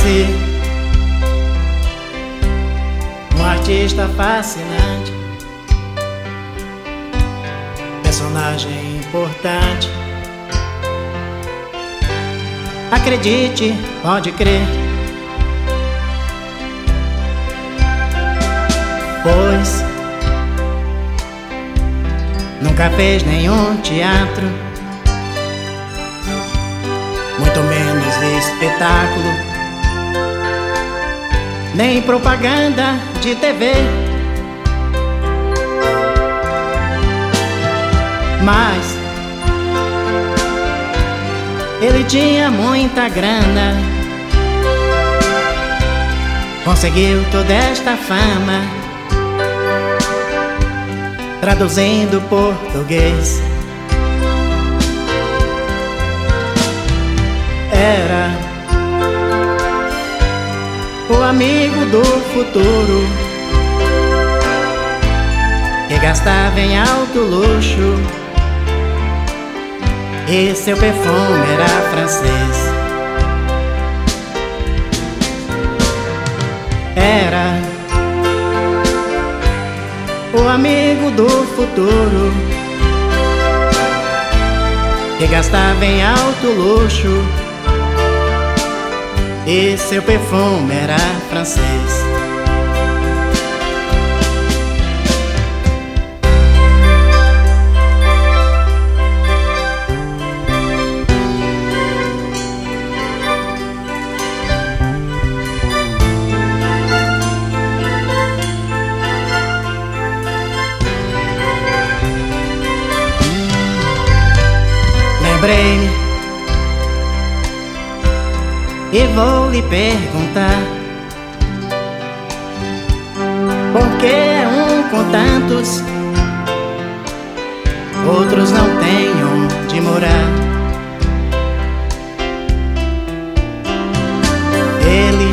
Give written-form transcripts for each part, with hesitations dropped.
conheci um artista fascinante, personagem importante. Acredite, pode crer, pois nunca fez nenhum teatro, muito menos espetáculo, nem propaganda de TV. Mas ele tinha muita grana, conseguiu toda esta fama, traduzindo português. Era o amigo do futuro, que gastava em alto luxo, e seu perfume era francês. Era o amigo do futuro, que gastava em alto luxo, e seu perfume era francês. Lembrei-me e vou lhe perguntar, porque é um com tantos, outros não têm onde morar. Ele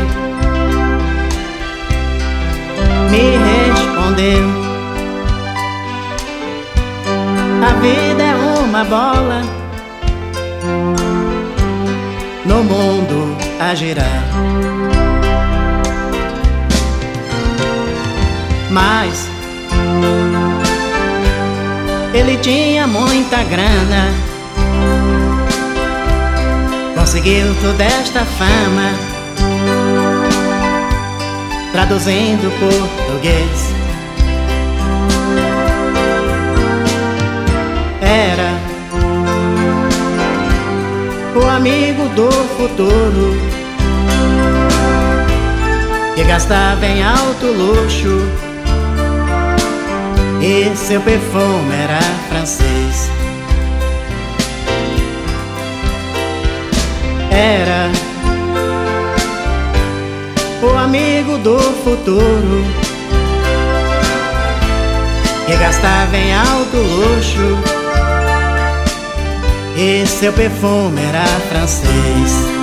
me respondeu: a vida é uma bola no mundo a girar. Mas ele tinha muita grana, conseguiu toda esta fama, traduzindo português. Era o amigo do futuro, que gastava em alto luxo, e seu perfume era francês. Era o amigo do futuro, que gastava em alto luxo, e seu perfume era francês.